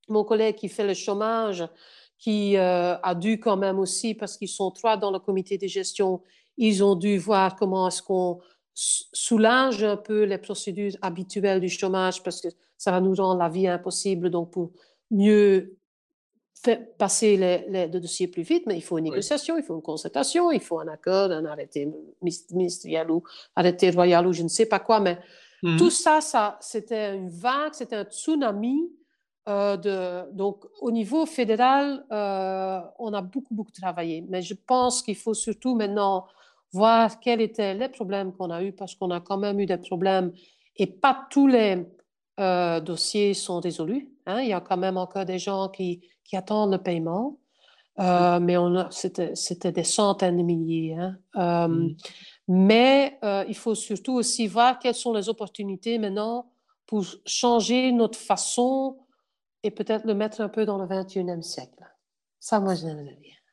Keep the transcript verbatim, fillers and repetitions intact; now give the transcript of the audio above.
mon collègue qui fait le chômage, qui euh, a dû quand même aussi, parce qu'ils sont trois dans le comité de gestion, ils ont dû voir comment est-ce qu'on soulage un peu les procédures habituelles du chômage, parce que ça va nous rendre la vie impossible, donc pour mieux faire passer les, les, les dossiers plus vite, mais il faut une Oui. négociation, il faut une concertation, il faut un accord, un arrêté ministériel ou arrêté royal ou je ne sais pas quoi, mais tout Mhm. ça, ça c'était une vague, c'était un tsunami. Euh, de, donc, au niveau fédéral, euh, on a beaucoup, beaucoup travaillé. Mais je pense qu'il faut surtout maintenant voir quels étaient les problèmes qu'on a eus, parce qu'on a quand même eu des problèmes et pas tous les euh, dossiers sont résolus. Hein. Il y a quand même encore des gens qui, qui attendent le paiement. Euh, mais on a, c'était, c'était des centaines de milliers. Hein. Euh, Mhm. mais euh, il faut surtout aussi voir quelles sont les opportunités maintenant pour changer notre façon et peut-être le mettre un peu dans le vingt et unième siècle. Ça, moi, je l'aime bien.